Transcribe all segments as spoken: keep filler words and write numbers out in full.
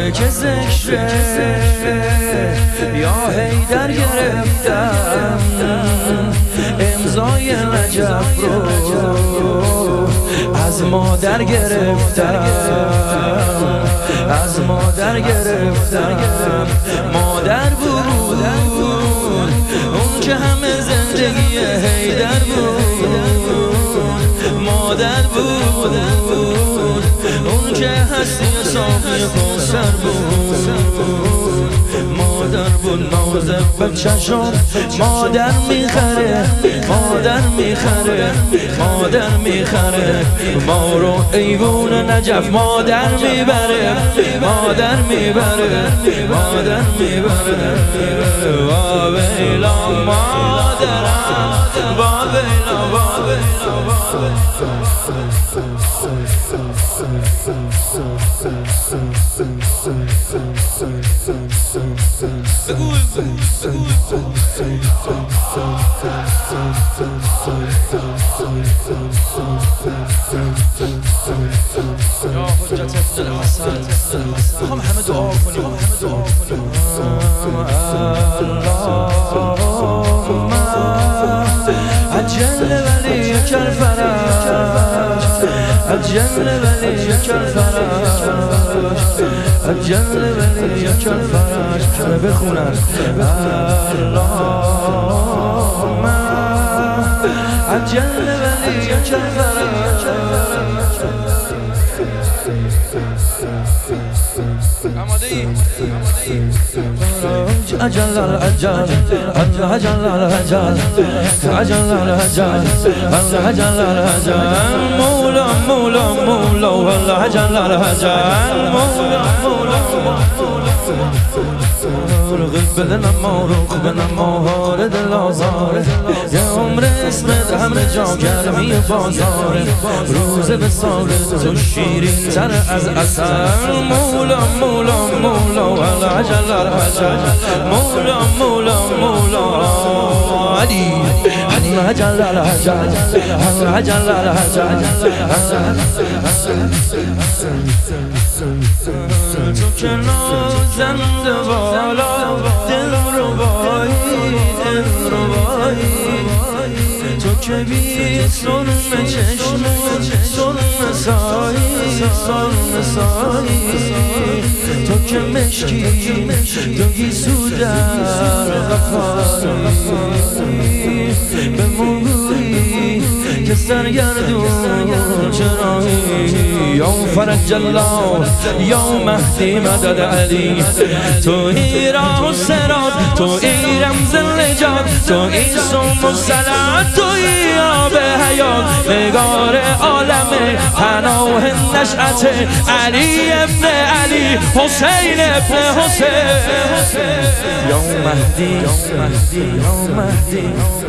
که ذکره یا حیدر گرفتم امضای نجف رو از مادر گرفتم از مادر گرفتم مادر بود اون که همه زندگی حیدر بود مادر بود اون که هستی صافی کوثر بود مادر بود نازه بچه‌شون مادر میخره مادر میخره مادر میخره ما رو ایوون نجف مادر میبره مادر میبره مادر میبره وا ویلا مادرم وا ویلا وا ویلا وا یا حجت ابن الحسن میخوام همه دعا کنیم همه دعا کنیم اللهم عجل ولیک الفرج عجل ولیک الفرج عجل ولیک الفرج همه بخونن اللهم عجل ولیک الفرج آماده ای؟ عجل العجل عجل العجل عجل العجل عجل العجل مولا مولا مولا والله عجل العجل مولا مولا رغب بدنم ماروخ بنم ماهار دل آزاره یه عمر اسمت همه جا گرمی بازاره روز به سال تو شیرین تر از اثر مولا مولا مولا والله عجل العجل مولا مولا مولا علی علی عجل العجل عجل العجل تو که نازنده بالا دل رو بایی دل رو بایی تو که بی سرم چشم سرم سایی سرم سایی تو که مشکی تو گیسو در غفاری به موگویی که سرگردون چرایی یا فرج الله یا مهدی مدد علی تو ای راه و سرات تو ای رمز نجات تو ای سم و صلات تو ای آب حیات نگار عالم پناه نشأت علی ابن علی حسین ابن حسین یا مهدی یا مهدی یا مهدی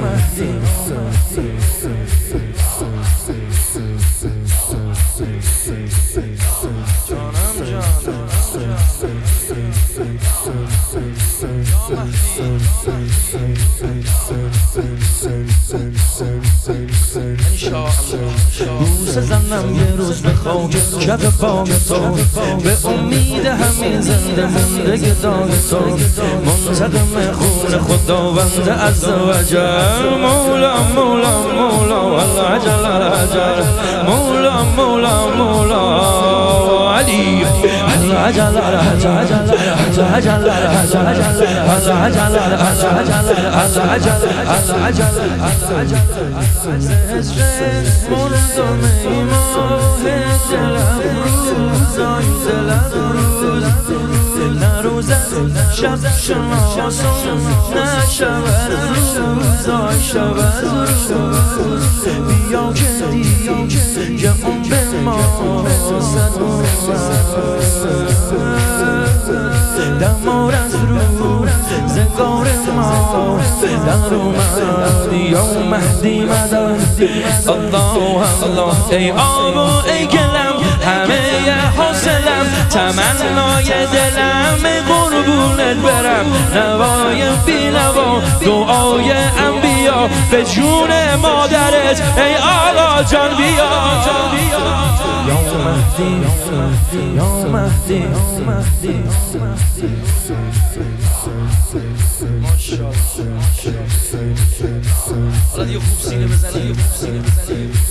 بوس زنم یه روز به خاک کف پای تو به امید همین زنده مونده گدای تو منتقم خون خداوند عز و جل مولا مولا مولا والله عجل العجل مولا مولا مولا علی عجل العجل عجل العجل عجل العجل مردم ایماه دلم روزای دلم روز نروزد شب شناسم نشود روزای شود روز بیا که دیگه اون به ما سنون دمار از رو زگار ما در اومد یا مهدی مدد الله الله ای آب و ای گلم همه حاصلم تمنای دلم قربونت برم نوای بی نوا دعای انبیا به جون مادرت ای آقا جان بیا یا مهدی یا مهدی یا مهدی حالا دیگه خوب سینه بزنی